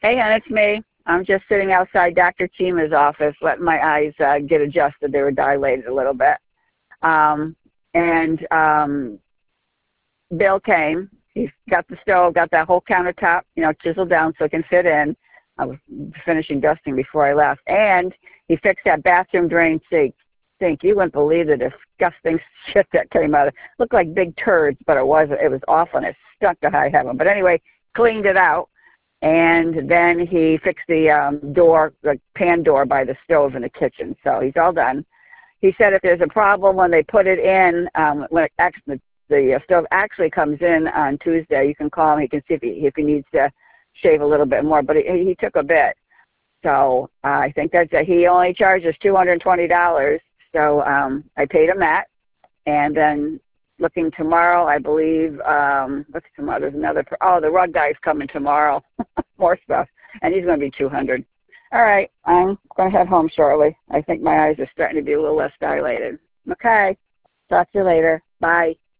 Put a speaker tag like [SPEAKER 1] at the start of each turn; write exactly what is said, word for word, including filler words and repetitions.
[SPEAKER 1] Hey, hon, it's me. I'm just sitting outside Doctor Chima's office, letting my eyes uh, get adjusted. They were dilated a little bit. Um, and um, Bill came. He's got the stove, got that whole countertop, you know, chiseled down so it can fit in. I was finishing dusting before I left. And he fixed that bathroom drain sink. Sink. You wouldn't believe the disgusting shit that came out of it. Looked like big turds, but it wasn't. It was awful, and it stunk to high heaven. But anyway, cleaned it out. And then he fixed the um, door, the pan door by the stove in the kitchen. So he's all done. He said if there's a problem when they put it in, um, when it actually, the stove actually comes in on Tuesday, you can call him. He can see if he, if he needs to shave a little bit more. But he, he took a bit. So uh, I think that's it. He only charges two hundred twenty dollars. So um, I paid him that. And then looking tomorrow, I believe, um, what's tomorrow? There's another, oh, the rug guy's coming tomorrow. More stuff. And he's going to be two hundred. All right, I'm going to head home shortly. I think my eyes are starting to be a little less dilated. Okay, talk to you later. Bye.